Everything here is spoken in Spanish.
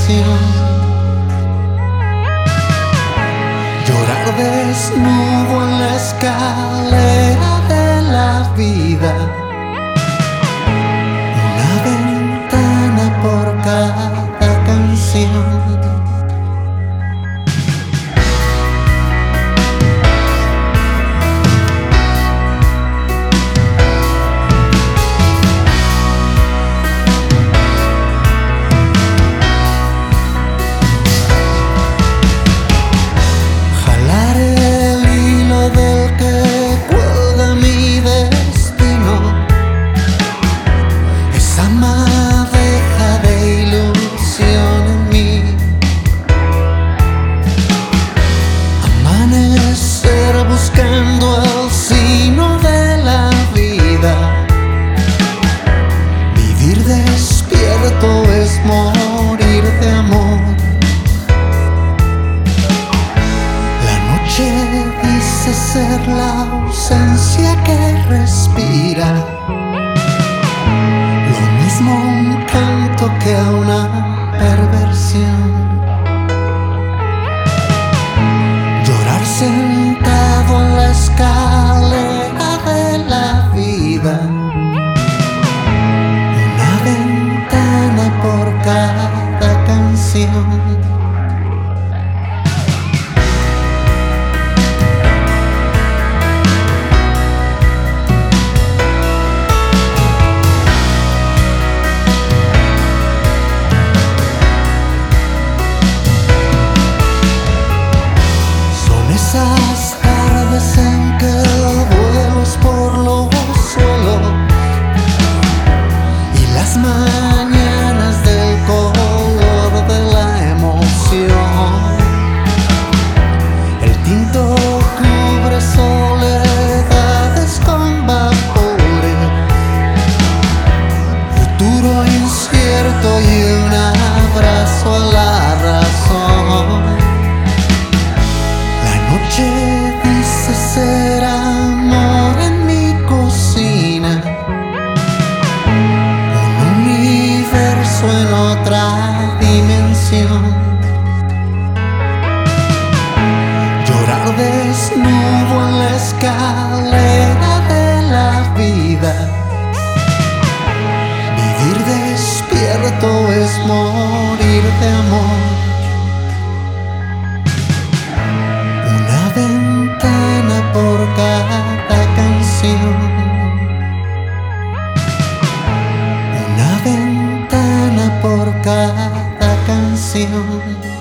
canción. Llorar desnudo en la escalera de la vida. Una ventana por cada canción. Buscando el sino de la vida. Vivir despierto es morir de amor. La noche dice ser la ausencia que respira. Lo mismo un canto que una perversión. Llorar sentado en la escalera de la vida. Una ventana por cada canción. Esas tardes en que vuelos por los suelos y las mañanas del color de la emoción. El tinto cubre soledades con vapores, futuro incierto y un abrazo a la razón. Noche dice ser amor en mi cocina, un universo en otra dimensión. Llorar desnudo en la escalera de la vida. Vivir despierto es morir de amor. Ventana por cada canción. Una ventana por cada canción.